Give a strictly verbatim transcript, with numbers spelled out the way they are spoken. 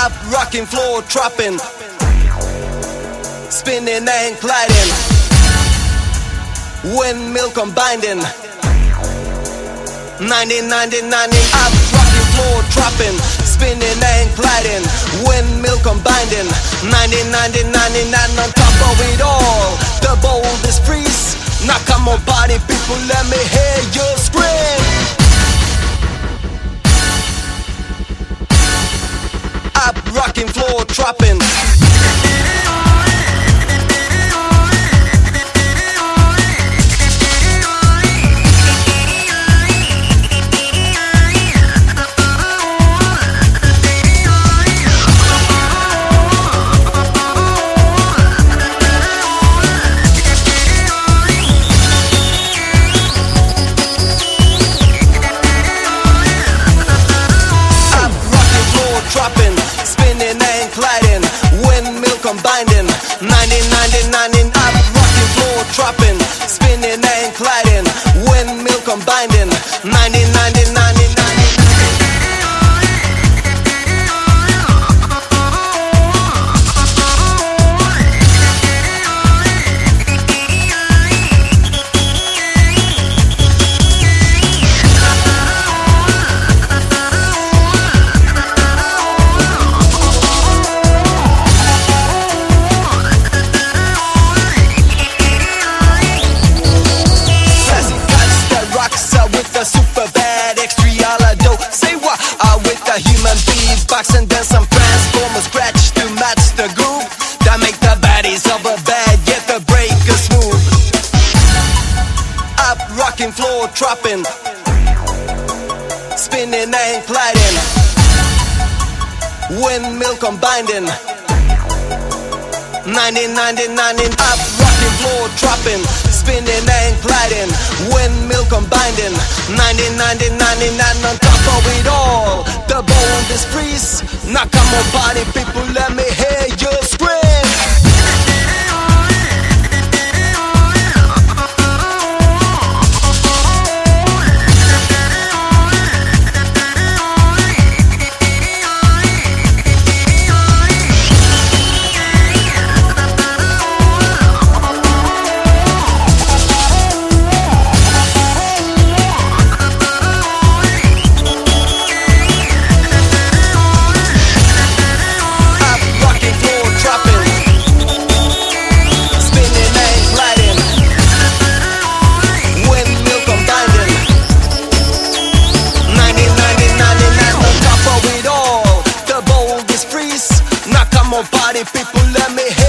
Up, rocking, floor, dropping, spinning and gliding, windmill combining, ninety, ninety, ninety. Up, rocking, floor, dropping, spinning and gliding, windmill combining, ninety, ninety, ninety-nine. On top of it all, the boldest breeze. Now come on party people, let me hear you scream. Up, rocking, floor, dropping. Dropping, spinning and gliding, windmill combining, ninety, ninety, ninety. Up, rocking, floor, dropping, spinning and gliding, windmill combining, ninety, ninety, ninety, ninety. Super bad, extra do. Say what? Uh, with the human beatbox and then some transformer scratch to match the groove that make the baddies of a bad get the breakers smooth. Up, rocking, floor, dropping, spinning and gliding, windmill combining, ninety, ninety, ninety. Up, rocking, floor, dropping, spinning and gliding, windmill combining, ninety, ninety, ninety-nine. On top of it all, the boldest breeze. Now come on party people, let me hear you scream. Now come on party people, let me